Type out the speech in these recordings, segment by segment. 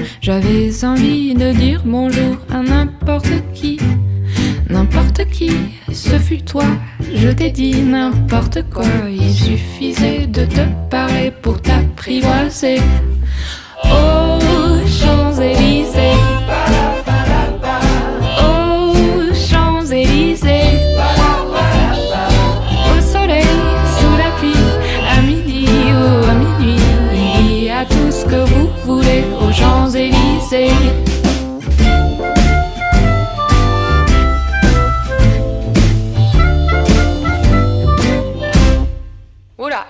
J'avais envie de dire bonjour à n'importe qui. N'importe qui, ce fut toi. Je t'ai dit n'importe quoi. Il suffisait de te parler pour t'apprivoiser. Oh, Champs-Élysées. Oh, Champs-Élysées. Au soleil, sous la pluie, à midi ou à minuit, il y a tout ce que vous voulez aux Champs-Élysées. Oula!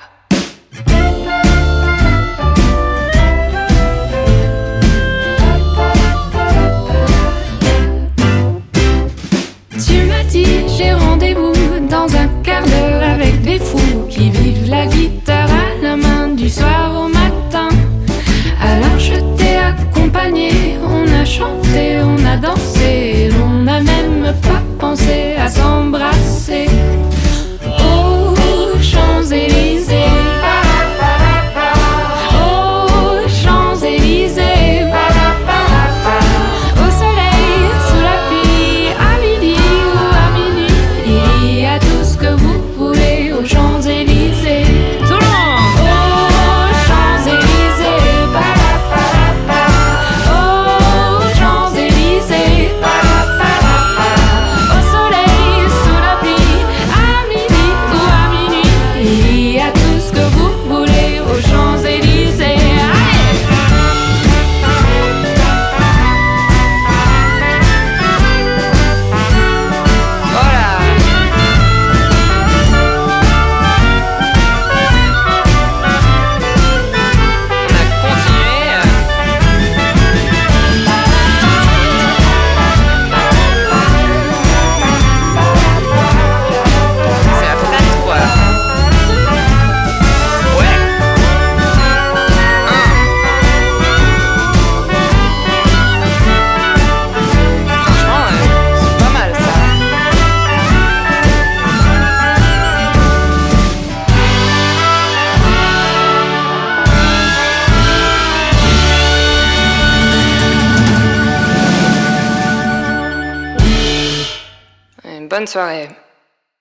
Tu m'as dit j'ai rendez-vous dans un quart d'heure avec des fous qui vivent la guitare à la main du soir au matin. Alors je t'ai accompagné, on a chanté, on a dansé, on n'a même pas pensé à s'embrasser. Oh, Champs-Élysées. Oh, Champs-Élysées. Au soleil, sous la pluie, à midi ou à minuit, il y a tout ce que vous voulez aux Champs-Élysées. Tout le monde. Oh, Champs-Élysées. Oh, Champs-Élysées. Au soleil, sous la pluie, à midi ou à minuit, il y a tout ce que vous voulez aux Champs-Élysées. Allez! Voilà! On a continué. C'est la fête, quoi. Ouais. Franchement, c'est pas mal ça. Bonne soirée.